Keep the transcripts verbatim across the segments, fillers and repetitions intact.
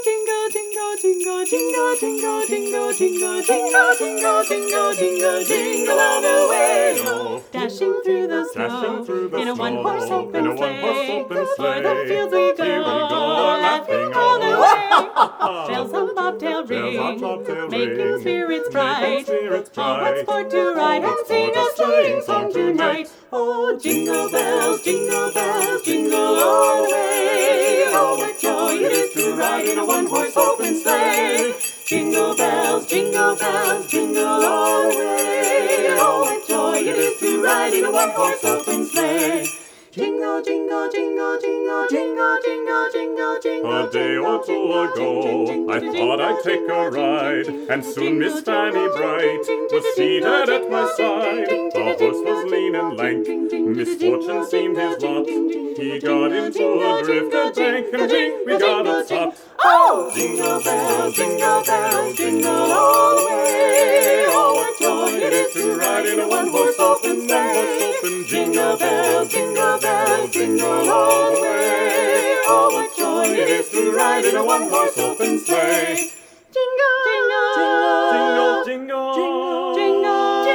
jingle, jingle, jingle, jingle, jingle, jingle, jingle, jingle, jingle, jingle, jingle, jingle all the way. Dashing through the snow in a one-horse open sleigh. O'er the fields we go, laughing all the way. Bells on bobtail ring, making spirits bright. Oh, what sport to ride and sing a sleighing song tonight. Oh, jingle bells, jingle bells, jingle all the way. Oh, what joy it is to ride in a one-horse open sleigh. Jingle bells, jingle bells, jingle all the way. Oh, what joy it is to ride in a one-horse open sleigh. Jingle, jingle, jingle, jingle, jingle, jingle, jingle, jingle. A day or two ago, I thought I'd take a ride, and soon Miss Fanny Bright was seated at my side. The horse was lean and lank, misfortune seemed his lot. He got into a drifted bank, and jing, we got upset. Oh! Jingle bells, jingle bells, jingle all the way. Oh, what joy it is to ride in a one-horse open sleigh. Jingle bells, jingle bells, jingle all the way. Oh, what joy it is to ride in a one-horse open sleigh. Jingle, jingle, Jingle, jingle, jingle, jingle,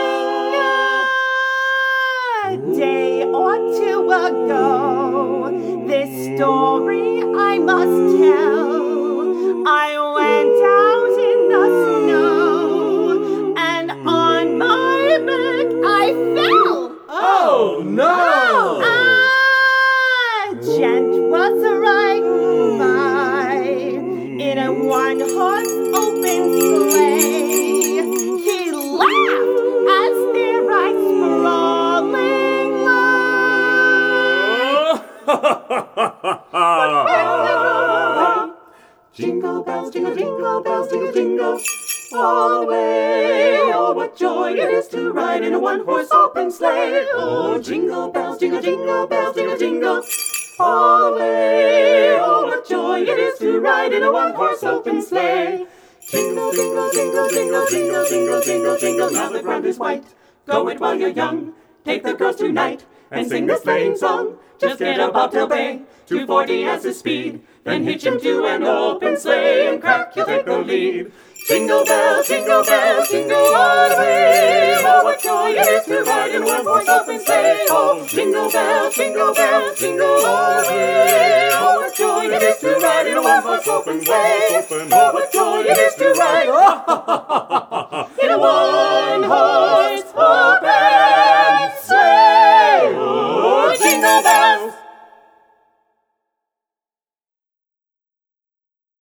jingle. A day or two ago, this story I must tell. I went out in the snow, and on my back I fell. Oh, no! A gent was riding by in a one-horse open sleigh. He laughed as their eyes sprawling low. Jingle bells, jingle, jingle bells, jingle, jingle all the way. Oh, what joy it is to ride in a one-horse open sleigh. Oh, jingle bells, jingle, jingle bells, jingle, jingle all the way. Oh, what joy it is to ride in a one-horse open sleigh. Jingle, jingle, jingle, jingle, jingle, jingle, jingle, jingle. Now the ground is white. Go it while you're young. Take the girls tonight and sing the sleighing song. Just get a bobtail bay, two forty as his speed. Then hitch him to an open sleigh and crack, you'll take the lead. Jingle bells, jingle bells, jingle all the way. Oh, what joy it is to ride in one horse open sleigh. Oh, jingle bells, jingle bells, jingle all the way. Oh, what joy it is to ride in a one horse open sleigh. Oh, what joy it is to ride.